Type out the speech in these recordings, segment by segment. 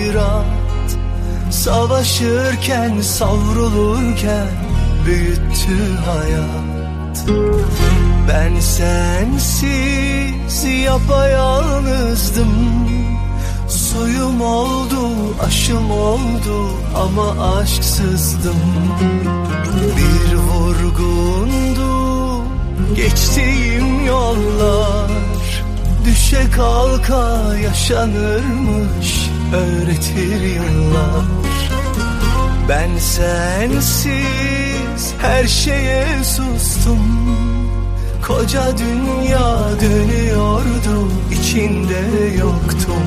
hayrat, savaşırken savrulurken büyüttü hayat. Ben sensiz yapayalnızdım, suyum oldu, aşım oldu ama aşksızdım. Bir vurgundu geçtiğim yollar, düşe kalka yaşanırmış öğretir yıllar. Ben sensiz her şeye sustum, koca dünya dönüyordu, içinde yoktum.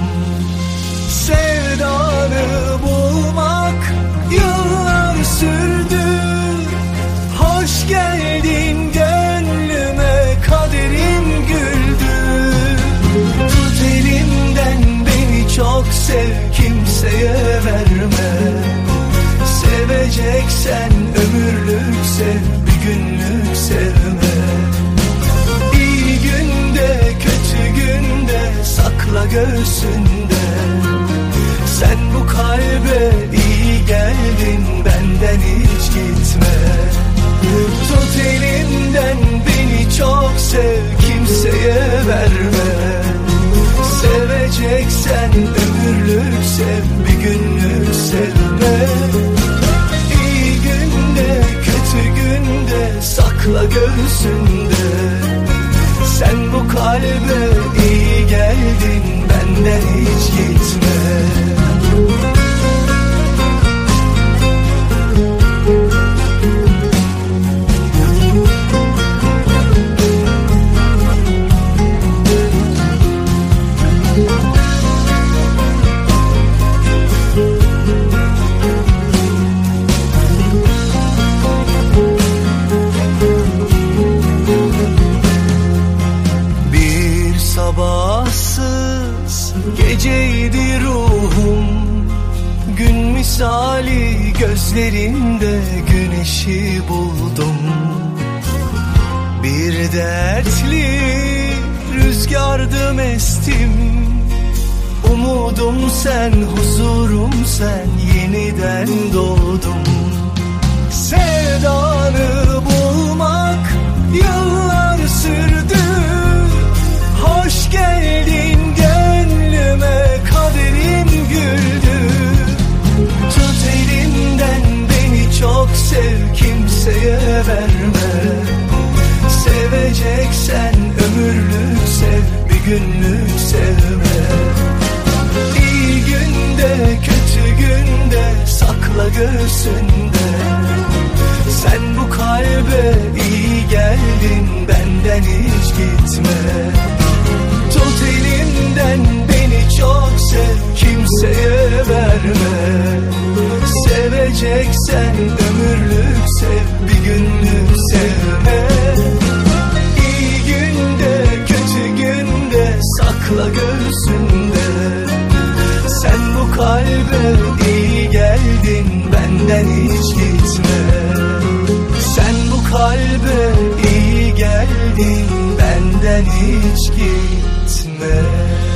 Sevdanı bulmak yıllar sürdü, hoş geldin gönlüme, kaderim güldü. Tut elimden beni çok sev, kimseye verme. Seveceksen ömürlük sev, bir günlük sevme. İyi günde kötü günde sakla göğsünde. Sen bu kalbe iyi geldin, benden hiç gitme. Tut elimden beni çok sev, kimseye verme. Seveceksen ömürlük sev, bir günlük sevme. İyi günde kötü günde sakla göğsünde. Sen bu kalbe iyi geldin, benden hiç gitme. Sabahsız geceydi ruhum, gün misali gözlerinde güneşi buldum. Bir dertli rüzgardım estim, umudum sen, huzurum sen, yeniden doğdum. Sevdanı bulmak yıllar sürdü, hoş geldin gönlüme, kaderim güldü. Tut elimden beni çok sev, kimseye verme. Seveceksen ömürlük sev, bir günlük sevme. İyi günde kötü günde sakla göğsünde. Sen bu kalbe iyi geldin, benden hiç gitme. Tut elimden beni çok sev, kimseye verme. Seveceksen ömürlük sev, bir günlük sevme. İyi günde kötü günde sakla göğsünde. Sen bu kalbe iyi geldin, benden hiç gitme. Sen bu kalbe iyi geldin, benden hiç gitme.